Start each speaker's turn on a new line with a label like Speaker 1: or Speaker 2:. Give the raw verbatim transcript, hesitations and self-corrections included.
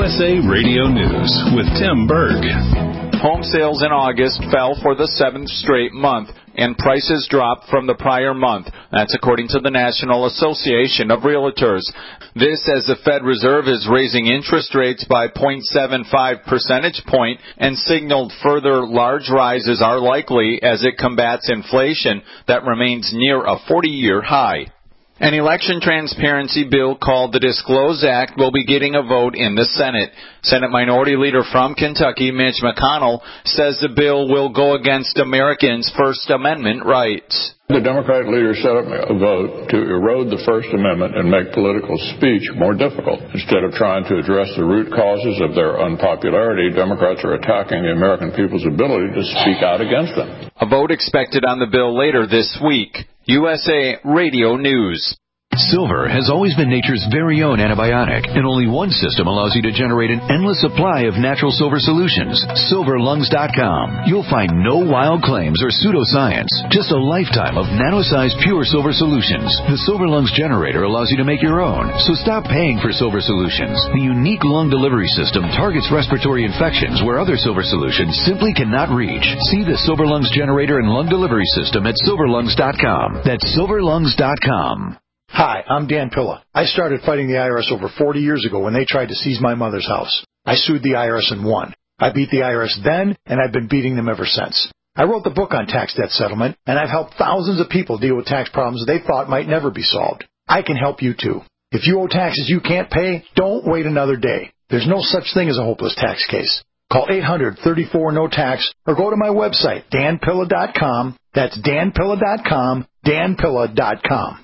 Speaker 1: U S A Radio News with Tim Berg.
Speaker 2: Home sales in August fell for the seventh straight month, and prices dropped from the prior month. That's according to the National Association of Realtors. This as the Fed Reserve is raising interest rates by zero point seven five percentage point and signaled further large rises are likely as it combats inflation that remains near a forty-year high. An election transparency bill called the Disclose Act will be getting a vote in the Senate. Senate Minority Leader from Kentucky, Mitch McConnell, says the bill will go against Americans' First Amendment rights.
Speaker 3: The Democratic leader set up a vote to erode the First Amendment and make political speech more difficult. Instead of trying to address the root causes of their unpopularity, Democrats are attacking the American people's ability to speak out against them.
Speaker 2: A vote expected on the bill later this week. U S A Radio News.
Speaker 4: Silver has always been nature's very own antibiotic, and only one system allows you to generate an endless supply of natural silver solutions. silver lungs dot com. You'll find no wild claims or pseudoscience, just a lifetime of nano-sized pure silver solutions. The Silver Lungs generator allows you to make your own, so stop paying for silver solutions. The unique lung delivery system targets respiratory infections where other silver solutions simply cannot reach. See the Silver Lungs generator and lung delivery system at silver lungs dot com. That's silver lungs dot com.
Speaker 5: Hi, I'm Dan Pilla. I started fighting the I R S over forty years ago when they tried to seize my mother's house. I sued the I R S and won. I beat the I R S then, and I've been beating them ever since. I wrote the book on tax debt settlement, and I've helped thousands of people deal with tax problems they thought might never be solved. I can help you too. If you owe taxes you can't pay, don't wait another day. There's no such thing as a hopeless tax case. Call eight hundred, thirty-four, no tax or go to my website, dan pilla dot com. That's dan pilla dot com, dan pilla dot com.